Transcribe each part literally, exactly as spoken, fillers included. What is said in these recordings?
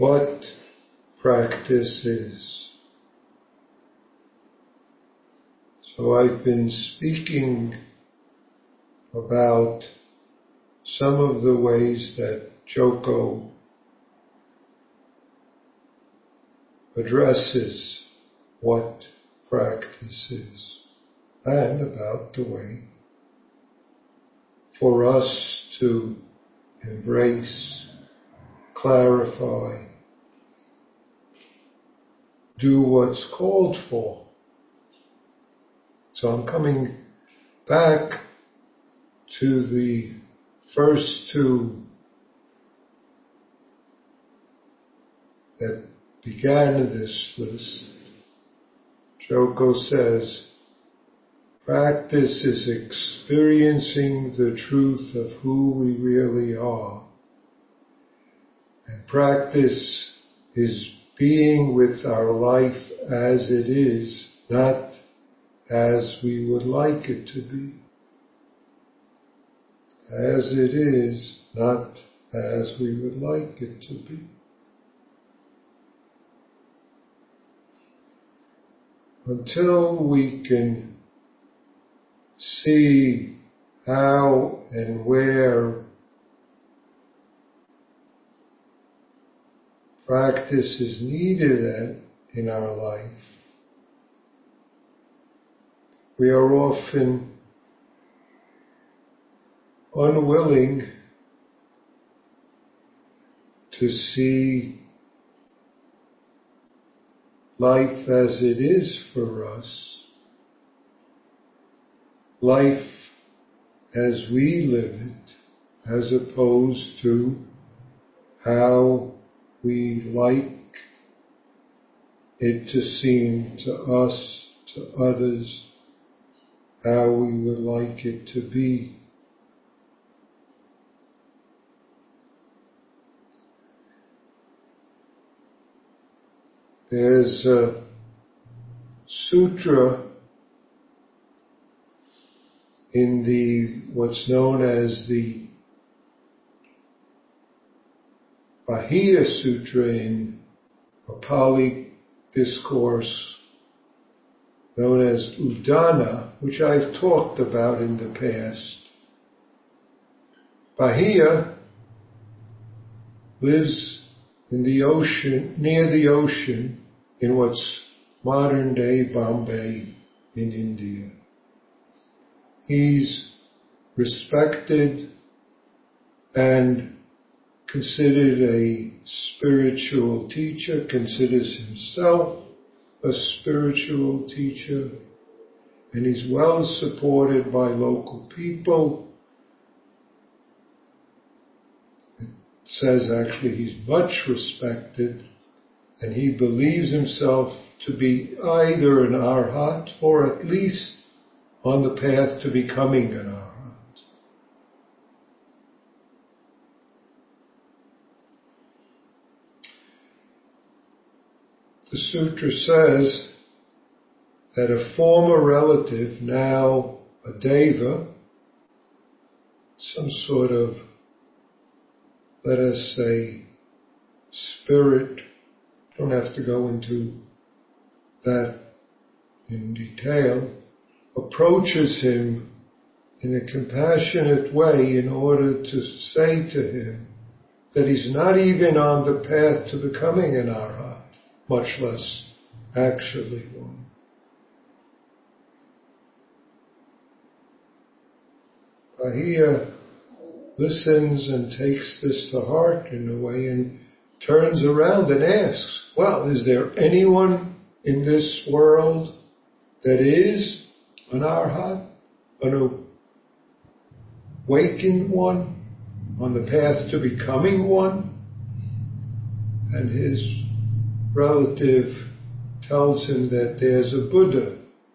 what practice is. So I've been speaking about some of the ways that Joko addresses what practice is, and about the way for us to embrace, clarify, do what's called for. So I'm coming back to the first two that began this list. Joko says, practice is experiencing the truth of who we really are. And practice is being with our life as it is, not as we would like it to be. As it is, not as we would like it to be. Until we can see how and where practice is needed at, in our life, we are often unwilling to see life as it is for us, life as we live it, as opposed to how we like it to seem to us, to others, how we would like it to be. There's a sutra in the, what's known as the Bahiya Sutra in a Pali discourse known as Udana, which I've talked about in the past. Bahiya lives in the ocean, near the ocean, in what's modern day Bombay in India. He's respected and considered a spiritual teacher, considers himself a spiritual teacher, and he's well supported by local people. It says actually he's much respected, and he believes himself to be either an arhat or at least on the path to becoming an arhat. The sutra says that a former relative, now a deva, some sort of, let us say, spirit, don't have to go into that in detail, approaches him in a compassionate way in order to say to him that he's not even on the path to becoming an arhat, much less actually one. Bahiya listens and takes this to heart in a way and turns around and asks, well, is there anyone in this world that is an arhat, an awakened one, on the path to becoming one? And his relative tells him that there's a Buddha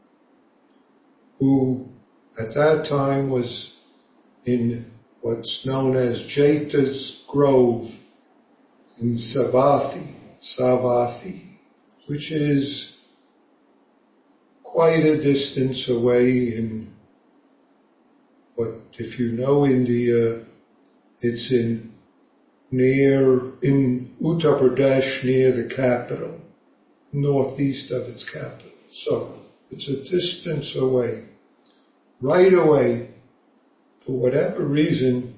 who at that time was in what's known as Jeta's Grove in Savatthi, Savatthi, which is quite a distance away in what, if you know India, it's in near, in Uttar Pradesh, near the capital, northeast of its capital. So it's a distance away. Right away, for whatever reason,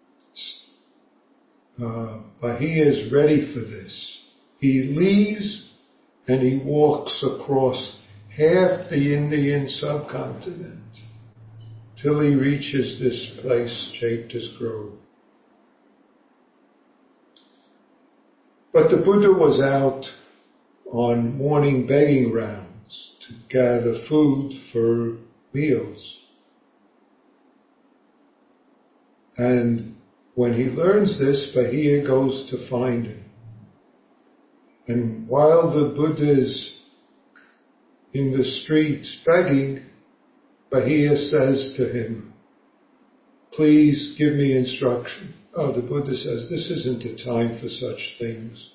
uh, Bahia is ready for this. He leaves and he walks across half the Indian subcontinent till he reaches this place, Chaita's Grove. But the Buddha was out on morning begging rounds to gather food for meals. And when he learns this, Bahia goes to find him. And while the Buddha is in the streets begging, Bahia says to him, "Please give me instruction." Oh, the Buddha says, "This isn't the time for such things.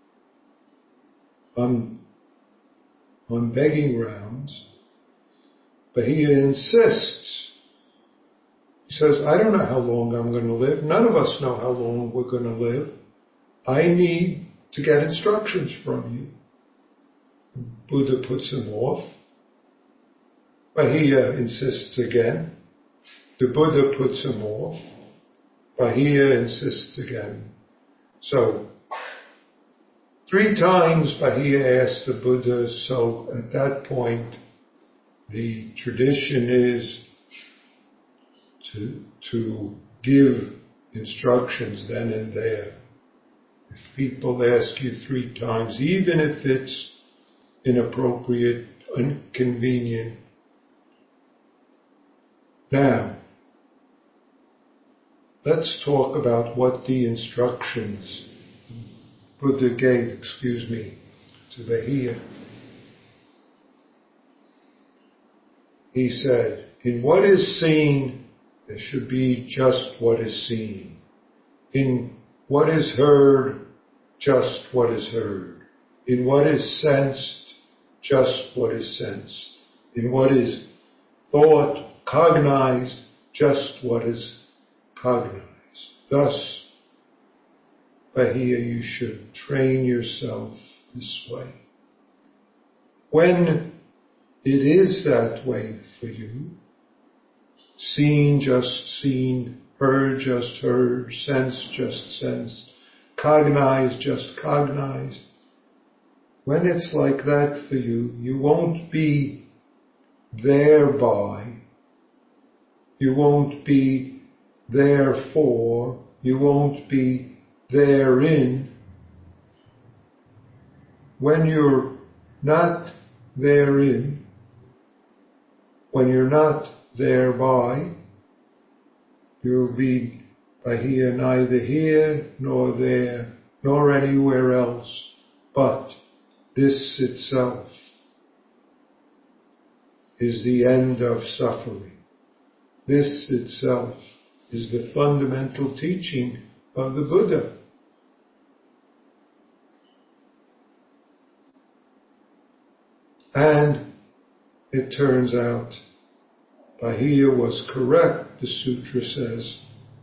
I'm on begging rounds." Bahia insists. He says, "I don't know how long I'm going to live. None of us know how long we're going to live. I need to get instructions from you." Buddha puts him off. Bahia insists again. The Buddha puts him off. Bahia insists again. So, three times Bahia asked the Buddha, so at that point, the tradition is to, to give instructions then and there. If people ask you three times, even if it's inappropriate, inconvenient. Now, let's talk about what the instructions Buddha gave, excuse me, to Bahia. He said, in what is seen, there should be just what is seen. In what is heard, just what is heard. In what is sensed, just what is sensed. In what is thought, cognized, just what is cognized. Thus, Bahia, you should train yourself this way. When it is that way for you, seen, just seen, heard, just heard, sensed, just sensed, cognized, just cognized. When it's like that for you, you won't be thereby, you won't be therefore, you won't be therein. When you're not therein, when you're not thereby, you'll be Bahia neither here nor there, nor anywhere else, but this itself is the end of suffering. This itself is the fundamental teaching of the Buddha. And it turns out Bahia was correct, the sutra says,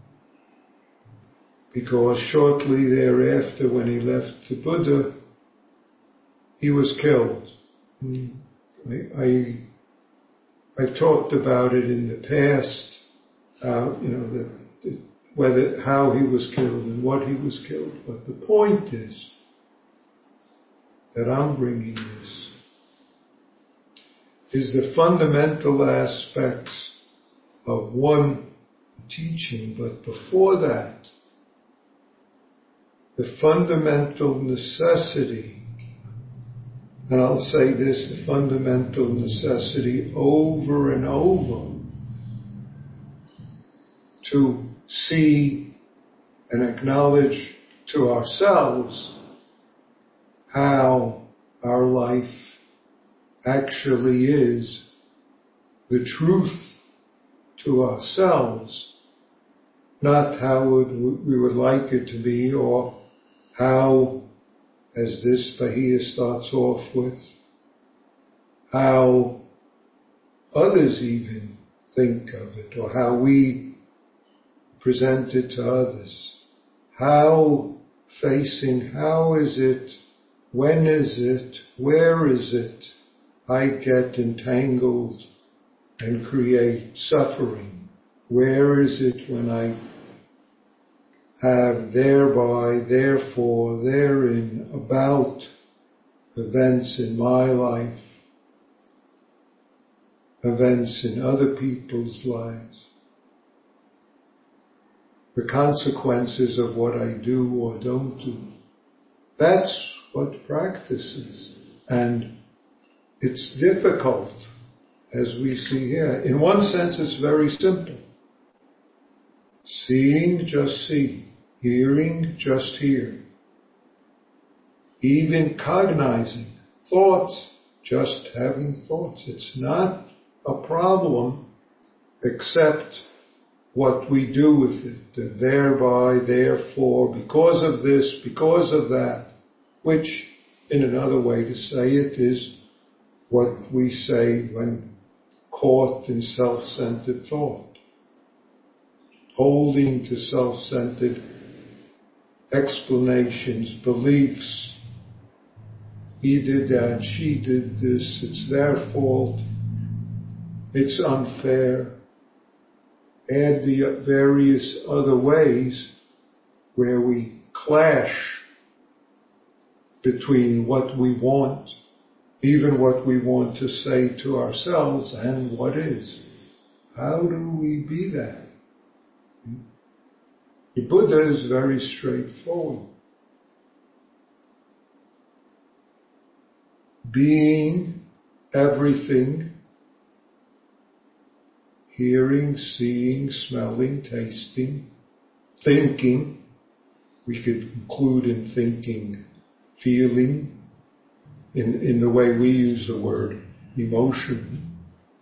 because shortly thereafter, when he left the Buddha, he was killed. I, I, I've talked about it in the past, uh, you know, that, that whether how he was killed and what he was killed. But the point is that I'm bringing this is the fundamental aspects of one teaching, but before that, the fundamental necessity, and I'll say this, the fundamental necessity over and over to see and acknowledge to ourselves how our life actually is the truth to ourselves, not how we would like it to be or how, as this Bahia starts off with, how others even think of it or how we present it to others. how facing, how is it, when is it, where is it I get entangled and create suffering? Where is it when I have thereby, therefore, therein, about events in my life, events in other people's lives, the consequences of what I do or don't do? That's what practice is. And it's difficult, as we see here. In one sense, it's very simple. Seeing, just see. Hearing, just hear. Even cognizing thoughts, just having thoughts. It's not a problem except what we do with it. The thereby, therefore, because of this, because of that, which, in another way to say it, is what we say when caught in self-centered thought. Holding to self-centered explanations, beliefs. He did that, she did this, it's their fault, it's unfair. Add the various other ways where we clash between what we want, even what we want to say to ourselves, and what is. How do we be that? The Buddha is very straightforward. Being everything, hearing, seeing, smelling, tasting, thinking, we could include in thinking, feeling, in, in the way we use the word emotion,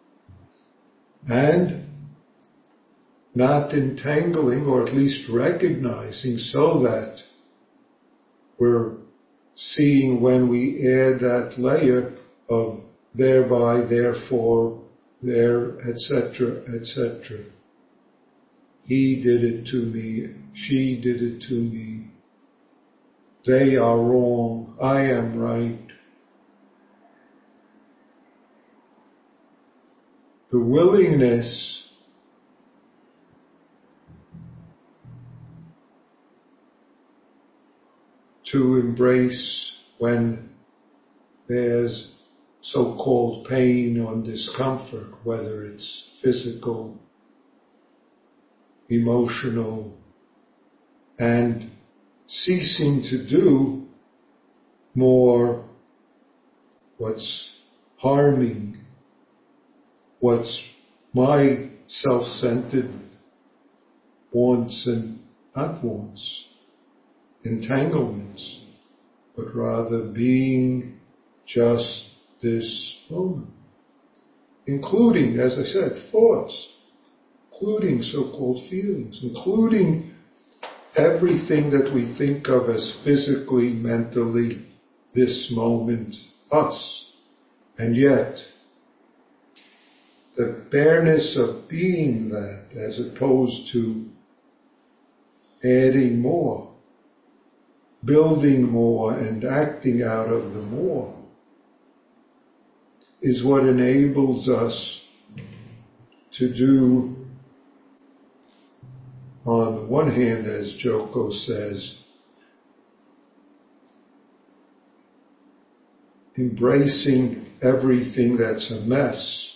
and not entangling, or at least recognizing, so that we're seeing when we add that layer of thereby, therefore, there, et cetera, et cetera. He did it to me, she did it to me, they are wrong, I am right. The willingness to embrace when there's so-called pain or discomfort, whether it's physical, emotional, and ceasing to do more what's harming, what's my self-centered wants and not wants, entanglements, but rather being just this moment, including, as I said, thoughts, including so-called feelings, including everything that we think of as physically, mentally, this moment, us. And yet, the bareness of being that, as opposed to adding more, building more and acting out of the more, is what enables us to do, on the one hand, as Joko says, embracing everything that's a mess,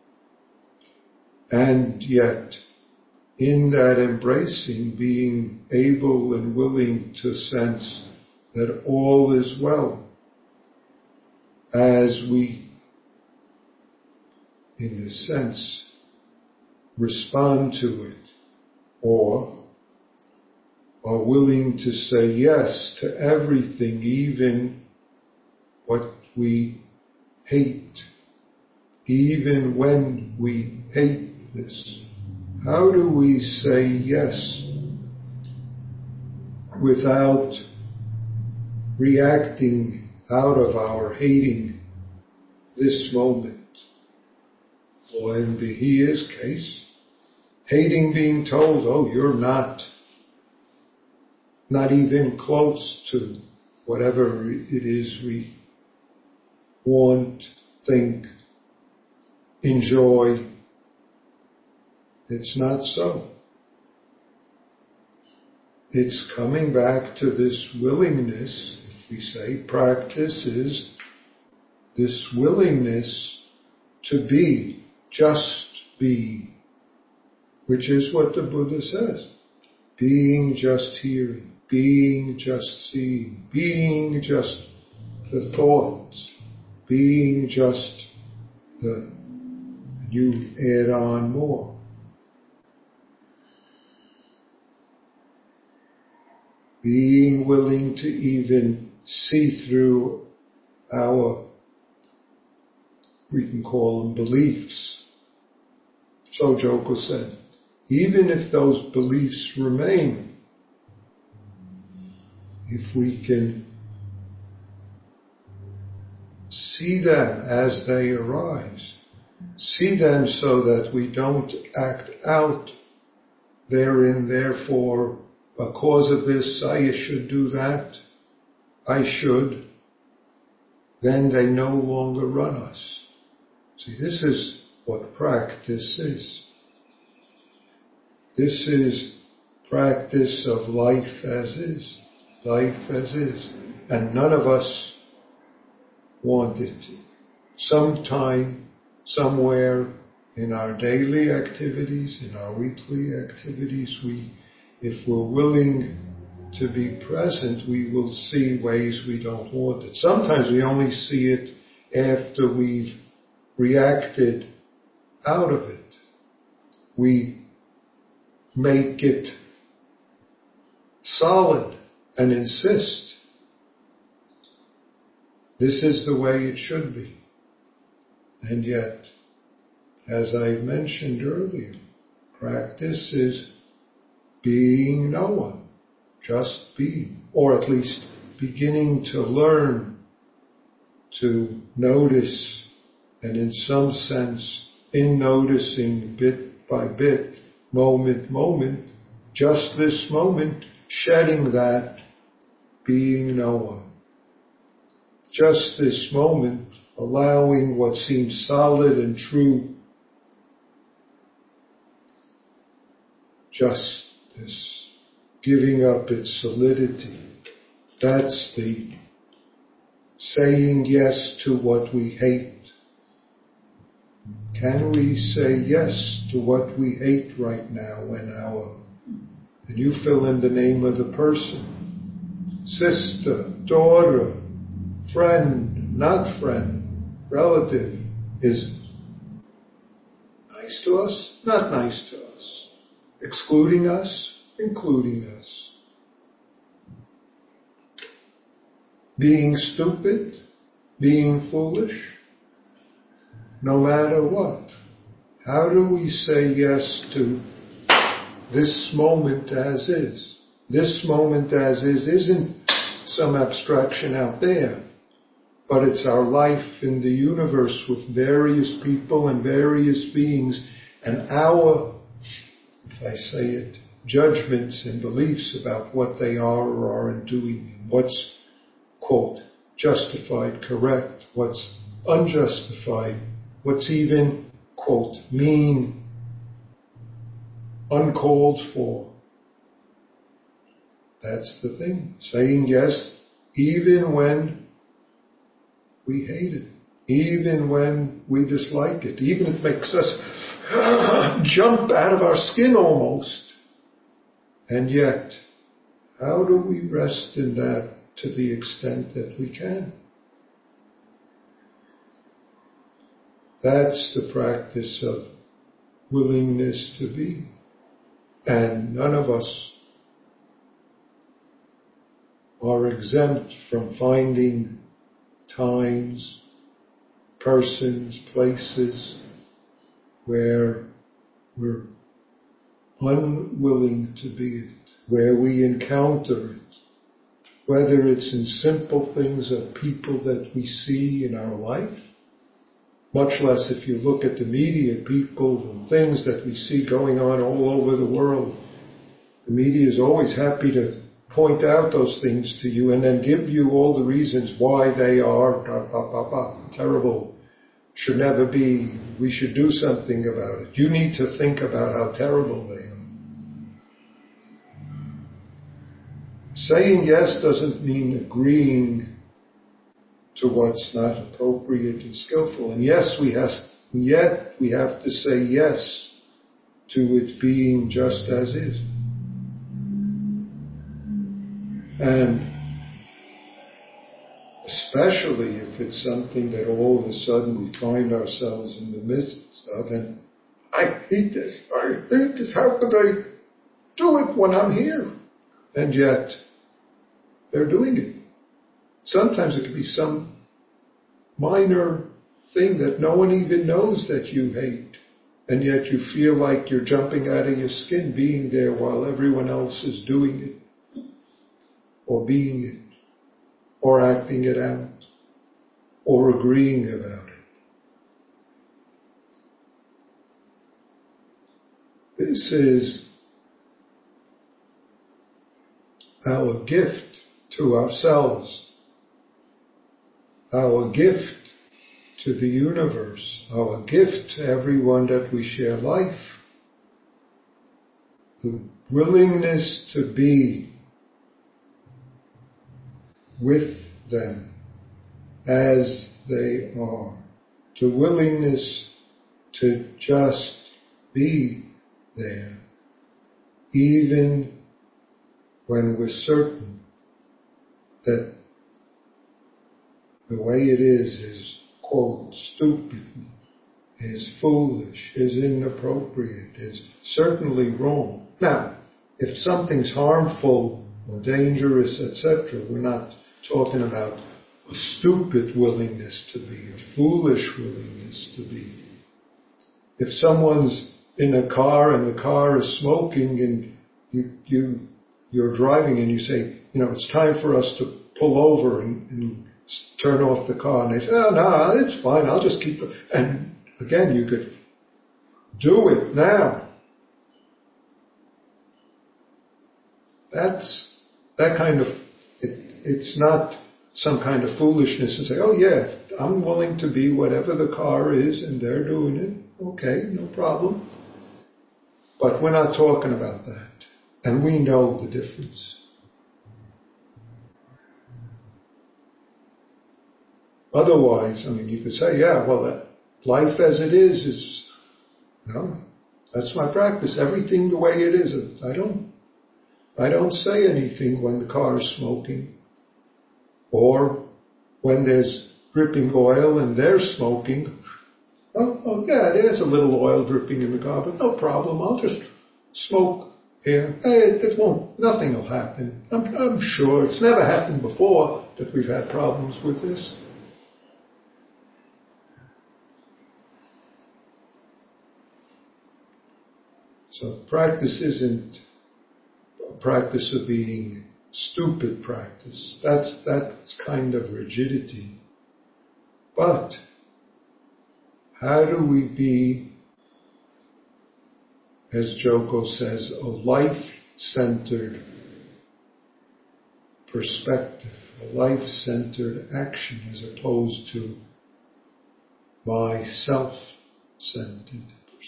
and yet in that embracing, being able and willing to sense that all is well, as we, in a sense, respond to it, or are willing to say yes to everything, even what we hate, even when we hate this. How do we say yes without reacting out of our hating this moment? Or in Bahia's case, hating being told, oh, you're not, not even close to whatever it is we want, think, enjoy. It's not so. It's coming back to this willingness. If we say practice is this willingness to be, just be, which is what the Buddha says. Being just hearing, being just seeing, being just the thoughts, being just the, you add on more. Being willing to even see through our, we can call them beliefs. Sojoko said, even if those beliefs remain, if we can see them as they arise, see them so that we don't act out therein, therefore, because of this, I should do that, I should, then they no longer run us. See, this is what practice is. This is practice of life as is, life as is. And none of us want it. Sometime, somewhere in our daily activities, in our weekly activities, we, if we're willing to be present, we will see ways we don't want it. Sometimes we only see it after we've reacted out of it. We make it solid and insist. This is the way it should be. And yet, as I mentioned earlier, practice is being no one, just being, or at least beginning to learn to notice, and in some sense, in noticing bit by bit, moment, moment, just this moment, shedding that, being no one. Just this moment, allowing what seems solid and true, just this, giving up its solidity. That's the saying yes to what we hate. Can we say yes to what we hate right now when our, and you fill in the name of the person, sister, daughter, friend, not friend, relative, is nice to us, not nice to us, excluding us, including us, being stupid, being foolish, no matter what. How do we say yes to this moment as is? This moment as is isn't some abstraction out there, but it's our life in the universe with various people and various beings, and our, if I say it, judgments and beliefs about what they are or aren't doing, what's, quote, justified, correct, what's unjustified, what's even, quote, mean, uncalled for. That's the thing. Saying yes, even when we hate it, even when we dislike it, even if it makes us jump out of our skin almost. And yet, how do we rest in that to the extent that we can? That's the practice of willingness to be. And none of us are exempt from finding times, persons, places where we're unwilling to be it, where we encounter it, whether it's in simple things of people that we see in our life, much less if you look at the media, people and things that we see going on all over the world. The media is always happy to point out those things to you and then give you all the reasons why they are bah, bah, bah, bah, terrible, should never be, we should do something about it. You need to think about how terrible they are. Saying yes doesn't mean agreeing to what's not appropriate and skillful. And yes, we have, yet we have to say yes to it being just as is. And especially if it's something that all of a sudden we find ourselves in the midst of, and I hate this, I hate this, how could I do it when I'm here? And yet, they're doing it. Sometimes it could be some minor thing that no one even knows that you hate, and yet you feel like you're jumping out of your skin being there while everyone else is doing it, or being it, or acting it out, or agreeing about it. This is our gift to ourselves, our gift to the universe, our gift to everyone that we share life. The willingness to be with them as they are. The willingness to just be there, even when we're certain that the way it is is, quote, stupid, is foolish, is inappropriate, is certainly wrong. Now, if something's harmful or dangerous, et cetera, we're not talking about a stupid willingness to be, a foolish willingness to be. If someone's in a car and the car is smoking and you, you, you're driving and you say, you know, it's time for us to pull over and, and turn off the car, and they say, oh, no, it's fine, I'll just keep it. And again, you could do it now. That's, that kind of, it, it's not some kind of foolishness to say, oh yeah, I'm willing to be whatever the car is and they're doing it. Okay, no problem. But we're not talking about that. And we know the difference. Otherwise, I mean, you could say, yeah, well, that life as it is is, you know, that's my practice. Everything the way it is. I don't, I don't say anything when the car is smoking, or when there's dripping oil and they're smoking. Oh, oh yeah, there's a little oil dripping in the car, but no problem. I'll just smoke here. Hey, it won't. Nothing will happen. I'm, I'm sure it's never happened before that we've had problems with this. So practice isn't a practice of being stupid practice. That's, that's kind of rigidity. But how do we be, as Joko says, a life-centered perspective, a life-centered action as opposed to my self-centered.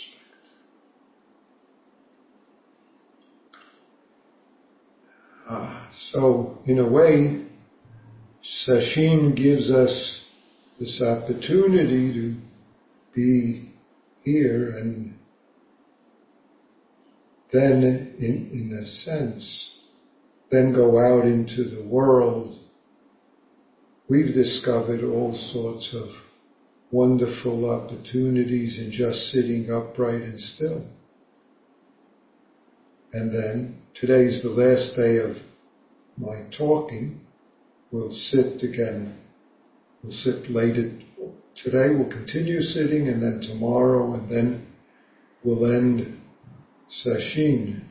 Uh, so, in a way, Sesshin gives us this opportunity to be here, and then, in, in a sense, then go out into the world. We've discovered all sorts of wonderful opportunities in just sitting upright and still. And then, today's the last day of my talking. We'll sit again. We'll sit later. Today we'll continue sitting, and then tomorrow, and then we'll end Sesshin.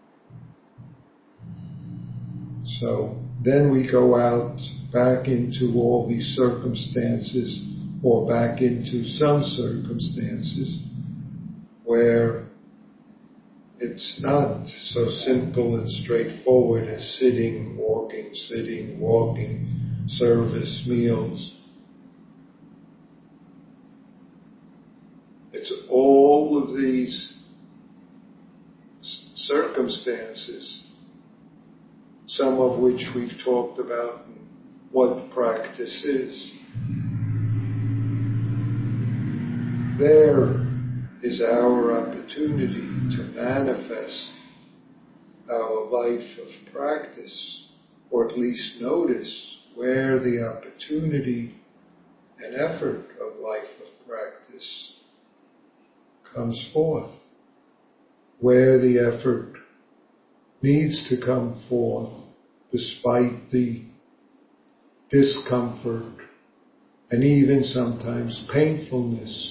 So then we go out back into all these circumstances, or back into some circumstances where it's not so simple and straightforward as sitting, walking, sitting, walking, service, meals. It's all of these circumstances, some of which we've talked about in what practice is. There is our opportunity to manifest our life of practice, or at least notice where the opportunity and effort of life of practice comes forth, where the effort needs to come forth despite the discomfort and even sometimes painfulness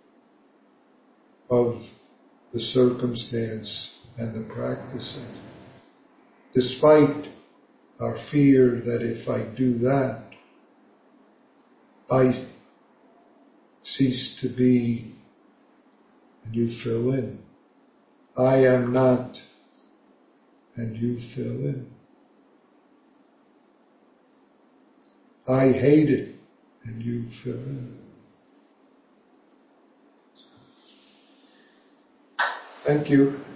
of the circumstance and the practicing. Despite our fear that if I do that, I cease to be, and you fill in. I am not, and you fill in. I hate it, and you fill in. Thank you.